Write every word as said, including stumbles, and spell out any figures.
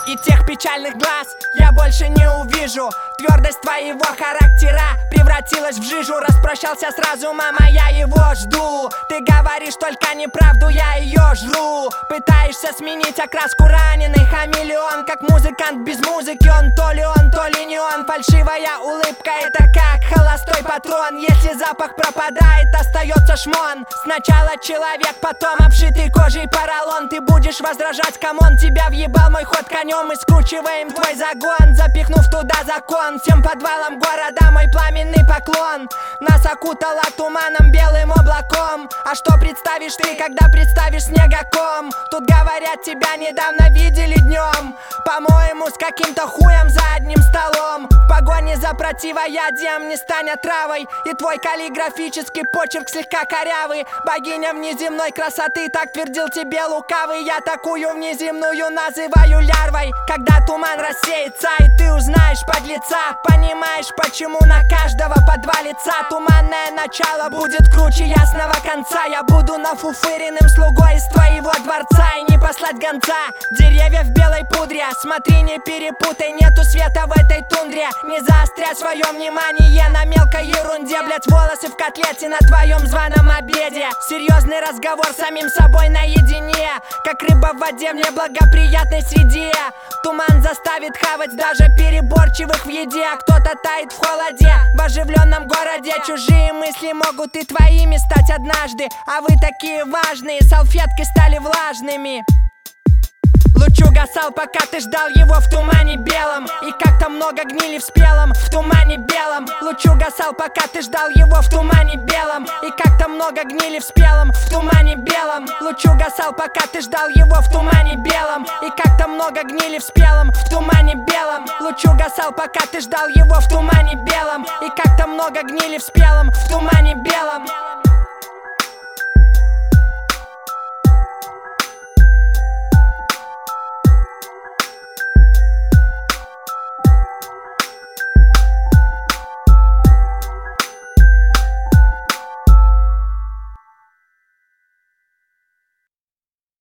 И тех печальных глаз я больше не увижу. Твердость твоего характера превратилась в жижу. Распрощался сразу, мама, я его жду. Ты говоришь только неправду, я ее жру. Пытаешься сменить окраску, раненый хамелеон. Как музыкант без музыки, он то ли он, то ли не он. Фальшивая улыбка, это как холостой патрон. Если запах пропадает, остается шмон. Сначала человек, потом обшитый кожей поролон. Ты будешь возражать, камон, тебя въебал мой ход конем. Мы скручиваем твой загон, запихнув туда закон. Всем подвалам города мой пламенный поклон. Нас окутало туманом, белым облаком. А что представишь ты, когда представишь снегоком? Тут говорят, тебя недавно видели днем. По-моему, с каким-то хуем за одним столом. В погоне за противоядием не стань отравой. И твой каллиграфический почерк слегка корявый. Богиня внеземной красоты, так твердил тебе лукавый. Я такую внеземную называю лярвой. Когда туман рассеется и ты узнаешь подлеца, понимаешь, почему на каждого по два лица. Туманное начало будет круче ясного конца. Я буду нафуфыренным слугой из твоего дворца. И не послать гонца, деревья в белой пудре. Смотри, не перепутай, нету света в этой тундре. Не заостряй свое внимание на мелкой ерунде. Блять, волосы в котлете на твоем званом обеде. Серьезный разговор с самим собой наедине. Как рыба в воде в неблагоприятной среде. Туман заставит хавать даже переборчивых в еде. А кто-то тает в холоде в оживленном городе. Чужие мысли могут и твоими стать однажды. А вы такие важные, салфетки стали влажными. Луч угасал, пока ты ждал его в тумане белом. И как-то много гнили в спелом, в тумане белом. Луч угасал, пока ты ждал его в тумане белом. И как-то много гнили в спелом, в тумане белом. Луч угасал, пока ты ждал его в тумане белом. И как-то много гнили в спелом, в тумане белом. Луч угасал, пока ты ждал его в тумане белом. И как-то много гнили в спелом, в тумане белом.